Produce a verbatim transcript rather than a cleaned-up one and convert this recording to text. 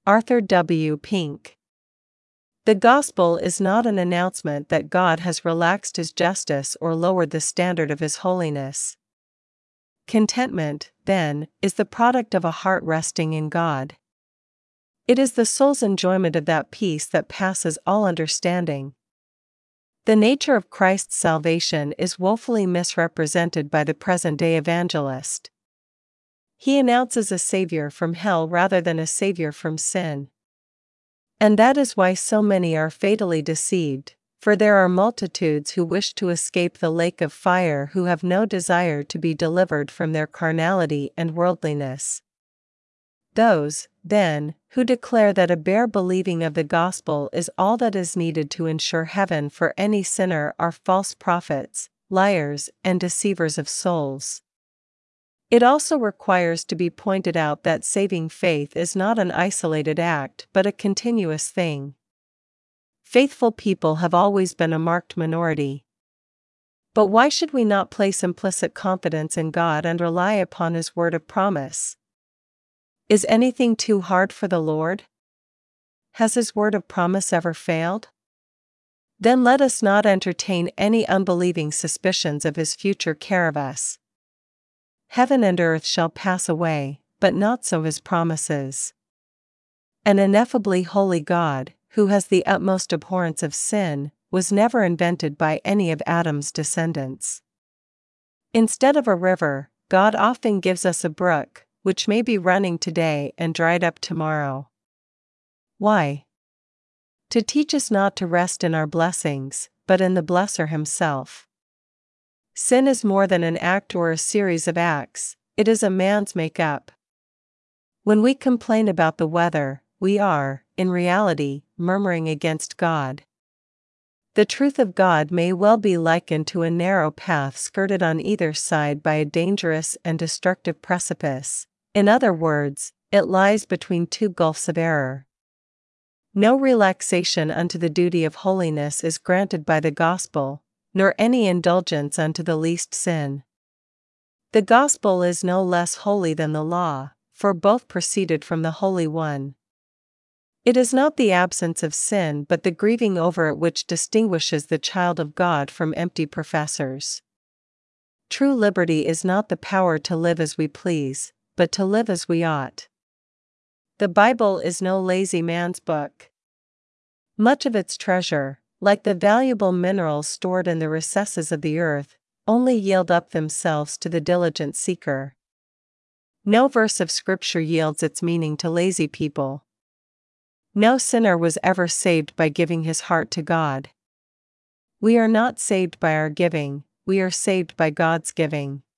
Arthur W. Pink. The gospel is not an announcement that God has relaxed his justice or lowered the standard of his holiness. Contentment, then, is the product of a heart resting in God. It is the soul's enjoyment of that peace that passes all understanding. The nature of Christ's salvation is woefully misrepresented by the present-day evangelist. He announces a Savior from hell rather than a Savior from sin. And that is why so many are fatally deceived, for there are multitudes who wish to escape the lake of fire who have no desire to be delivered from their carnality and worldliness. Those, then, who declare that a bare believing of the gospel is all that is needed to ensure heaven for any sinner are false prophets, liars, and deceivers of souls. It also requires to be pointed out that saving faith is not an isolated act but a continuous thing. Faithful people have always been a marked minority. But why should we not place implicit confidence in God and rely upon His word of promise? Is anything too hard for the Lord? Has His word of promise ever failed? Then let us not entertain any unbelieving suspicions of His future care of us. Heaven and earth shall pass away, but not so His promises. An ineffably holy God, who has the utmost abhorrence of sin, was never invented by any of Adam's descendants. Instead of a river, God often gives us a brook, which may be running today and dried up tomorrow. Why? To teach us not to rest in our blessings, but in the Blesser Himself. Sin is more than an act or a series of acts, it is a man's make-up. When we complain about the weather, we are, in reality, murmuring against God. The truth of God may well be likened to a narrow path skirted on either side by a dangerous and destructive precipice. In other words, it lies between two gulfs of error. No relaxation unto the duty of holiness is granted by the gospel, nor any indulgence unto the least sin. The gospel is no less holy than the law, for both proceeded from the Holy One. It is not the absence of sin but the grieving over it which distinguishes the child of God from empty professors. True liberty is not the power to live as we please, but to live as we ought. The Bible is no lazy man's book. Much of its treasure, like the valuable minerals stored in the recesses of the earth, only yield up themselves to the diligent seeker. No verse of Scripture yields its meaning to lazy people. No sinner was ever saved by giving his heart to God. We are not saved by our giving, we are saved by God's giving.